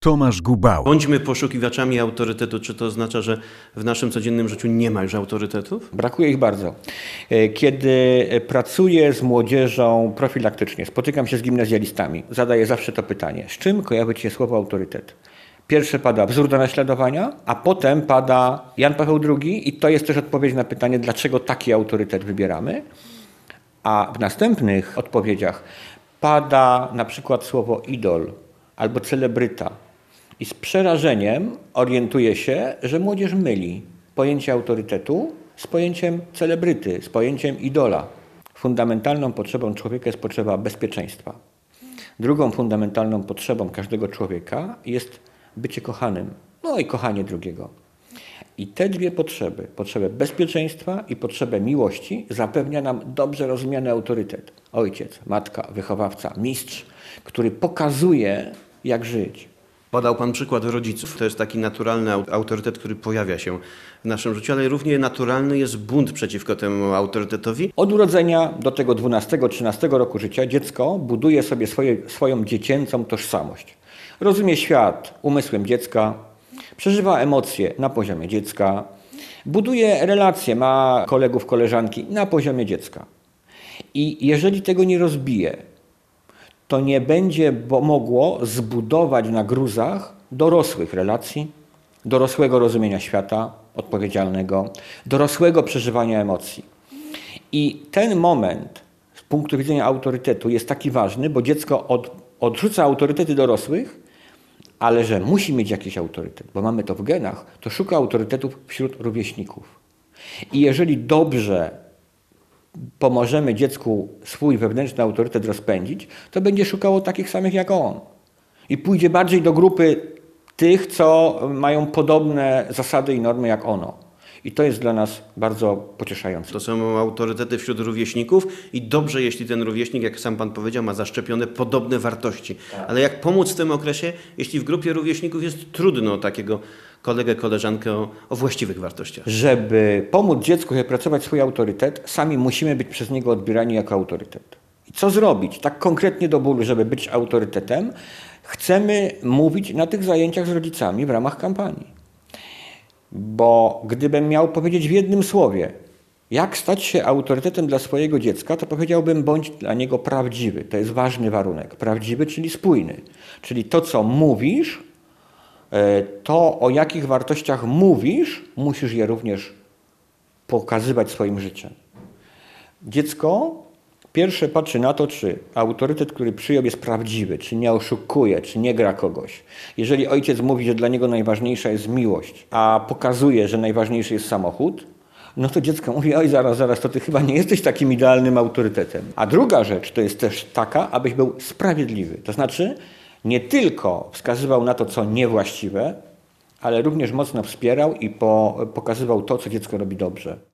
Tomasz Gubała. Bądźmy poszukiwaczami autorytetu. Czy to oznacza, że w naszym codziennym życiu nie ma już autorytetów? Brakuje ich bardzo. Kiedy pracuję z młodzieżą profilaktycznie, spotykam się z gimnazjalistami, zadaję zawsze to pytanie. Z czym kojarzy ci się słowo autorytet? Pierwsze pada wzór do naśladowania, a potem pada Jan Paweł II i to jest też odpowiedź na pytanie, dlaczego taki autorytet wybieramy. A w następnych odpowiedziach pada na przykład słowo idol albo celebryta. I z przerażeniem orientuję się, że młodzież myli pojęcie autorytetu z pojęciem celebryty, z pojęciem idola. Fundamentalną potrzebą człowieka jest potrzeba bezpieczeństwa. Drugą fundamentalną potrzebą każdego człowieka jest bycie kochanym, no i kochanie drugiego. I te dwie potrzeby, potrzebę bezpieczeństwa i potrzebę miłości, zapewnia nam dobrze rozumiany autorytet. Ojciec, matka, wychowawca, mistrz, który pokazuje, jak żyć. Podał Pan przykład rodziców. To jest taki naturalny autorytet, który pojawia się w naszym życiu, ale równie naturalny jest bunt przeciwko temu autorytetowi. Od urodzenia do tego 12-13 roku życia dziecko buduje sobie swoją dziecięcą tożsamość. Rozumie świat umysłem dziecka, przeżywa emocje na poziomie dziecka, buduje relacje, ma kolegów, koleżanki na poziomie dziecka. I jeżeli tego nie rozbije, to nie będzie mogło zbudować na gruzach dorosłych relacji, dorosłego rozumienia świata, odpowiedzialnego, dorosłego przeżywania emocji. I ten moment z punktu widzenia autorytetu jest taki ważny, bo dziecko odrzuca autorytety dorosłych, ale że musi mieć jakiś autorytet, bo mamy to w genach, to szuka autorytetów wśród rówieśników. I jeżeli dobrze pomożemy dziecku swój wewnętrzny autorytet rozpędzić, to będzie szukało takich samych jak on. I pójdzie bardziej do grupy tych, co mają podobne zasady i normy jak ono. I to jest dla nas bardzo pocieszające. To są autorytety wśród rówieśników i dobrze, jeśli ten rówieśnik, jak sam Pan powiedział, ma zaszczepione podobne wartości. Tak. Ale jak pomóc w tym okresie, jeśli w grupie rówieśników jest trudno takiego kolegę, koleżankę o właściwych wartościach? Żeby pomóc dziecku wypracować swój autorytet, sami musimy być przez niego odbierani jako autorytet. I co zrobić? Tak konkretnie do bólu, żeby być autorytetem, chcemy mówić na tych zajęciach z rodzicami w ramach kampanii. Bo gdybym miał powiedzieć w jednym słowie, jak stać się autorytetem dla swojego dziecka, to powiedziałbym, bądź dla niego prawdziwy. To jest ważny warunek. Prawdziwy, czyli spójny. Czyli to, co mówisz, to o jakich wartościach mówisz, musisz je również pokazywać swoim życiem. Dziecko pierwsze patrzy na to, czy autorytet, który przyjął, jest prawdziwy, czy nie oszukuje, czy nie gra kogoś. Jeżeli ojciec mówi, że dla niego najważniejsza jest miłość, a pokazuje, że najważniejszy jest samochód, no to dziecko mówi, oj zaraz, to ty chyba nie jesteś takim idealnym autorytetem. A druga rzecz to jest też taka, abyś był sprawiedliwy. To znaczy nie tylko wskazywał na to, co niewłaściwe, ale również mocno wspierał i pokazywał to, co dziecko robi dobrze.